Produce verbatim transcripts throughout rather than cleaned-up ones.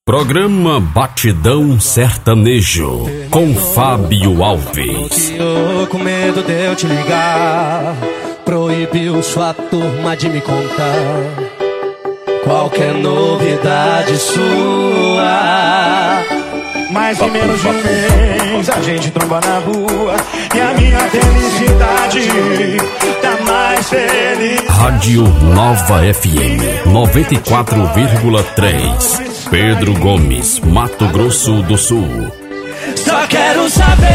Programa Batidão Sertanejo com Fábio Alves. Com medo de eu te ligar, proibiu sua turma de me contar qualquer novidade sua. Mas em menos de um mês a gente tromba na rua e a minha felicidade tá mais feliz. Rádio Nova F M noventa e quatro vírgula três, Pedro Gomes, Mato Grosso do Sul. Só quero saber,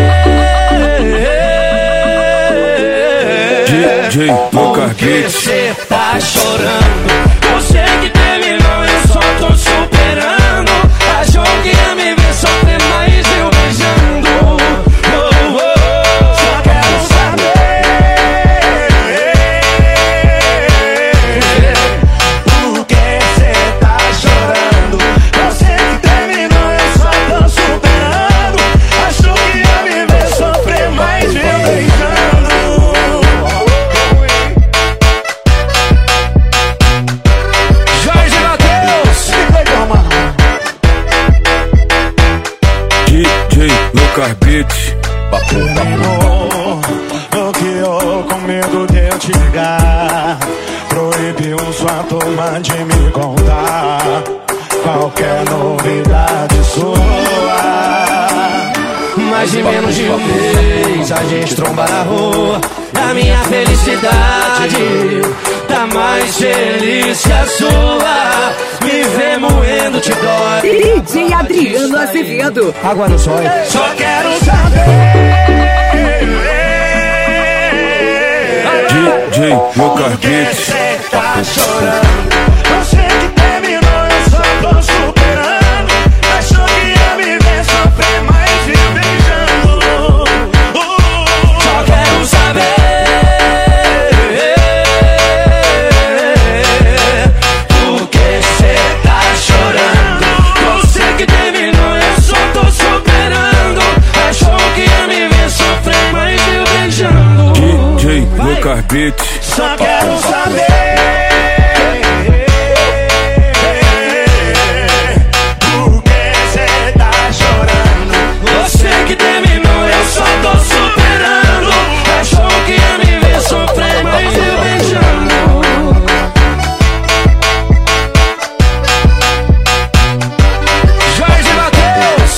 D J por que você tá chorando? Você que terminou, eu só tô superando. Achou que ia me ver sofrer, mas eu beijando. Oh, oh. Só quero saber por que você tá chorando. Você que terminou, eu só tô superando. Achou que ia me ver sofrer, mas eu beijando. Jorge Mateus, D J Lucas Beat. Bloqueou com medo de eu te ligar, proibiu sua turma de me contar qualquer novidade sua. mais de menos de um mês a gente tromba na rua. A minha felicidade tá mais feliz que a sua. Me ver moendo te dói. D J Adriano Azevedo. Água no sol. Só quero saber, D J Lucas por que Beat. cê tá chorando? Você que terminou, eu só tô superando. Achou que ia me ver sofrer, mas viu beijando. Uh, só quero saber, por que cê tá chorando? Você que terminou, eu só tô superando. Achou que ia me ver sofrer, mas viu beijando. D J Lucas Beat. Só quero saber por que cê tá chorando. Você que terminou, eu só tô superando. Achou que ia me ver sofrer, mas eu beijando. Jorge Mateus,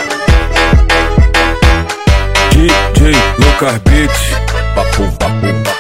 D J Lucas Beat. Papo, papo.